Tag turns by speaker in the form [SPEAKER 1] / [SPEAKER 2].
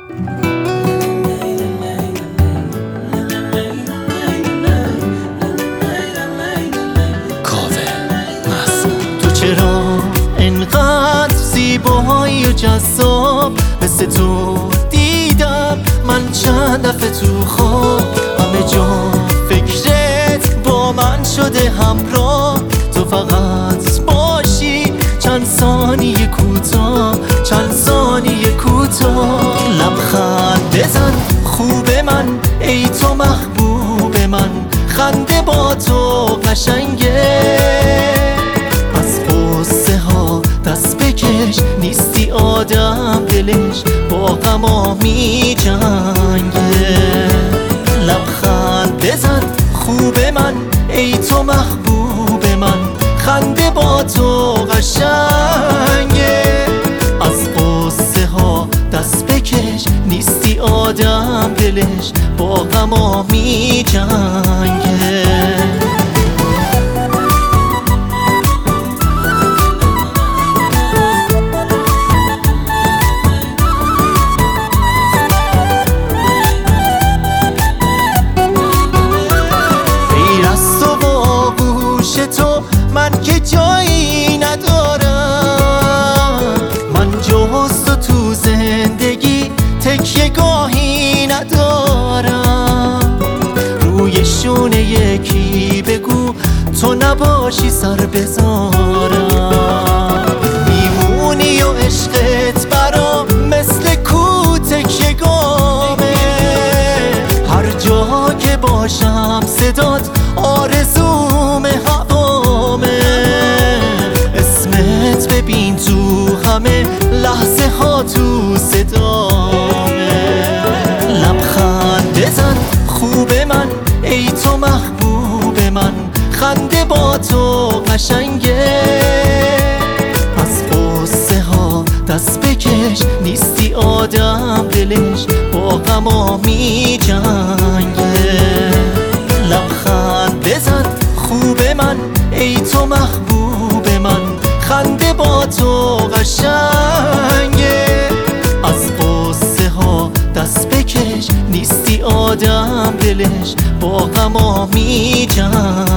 [SPEAKER 1] تو چرا انقدر زیبایی و جذاب؟ مثل تو دیدم من چند دفعه تو خواب، همه جا فکرت با من شده همراه. تو فقط باشی چند ثانیه کوتاه، چند ثانیه کوتاه. لبخند بزن خوب من، ای تو محبوب من، خنده با تو قشنگه. از قصه ها دست بکش، نیستی آدم دلش با غما می جنگه. لبخند بزن خوب من، ای تو محبوب من، خنده با تو قشنگه. از قصه ها دست بکش، نیستی آدم دلش با غما می جنگه. من که جایی ندارم، من جز تو زندگی تکیه گاهی ندارم. روی شونه یکی بگو تو نباشی سر بذارم. میمونی و عشقت برام مثل کو تکیه گامه. هر جا که باشم صدات آرزوم ببین تو همه لحظه ها تو صدامه. لبخند بزن خوب من، ای تو محبوب من، خنده با تو قشنگه. از قصه ها دست بکش، نیستی آدم دلش با غما می جنگه. لبخند بزن خوب من، ای تو محبوب من، خنده با تو قشنگه. از قصه ها دست بکش، نیستی آدم دلش با غما می جنگه.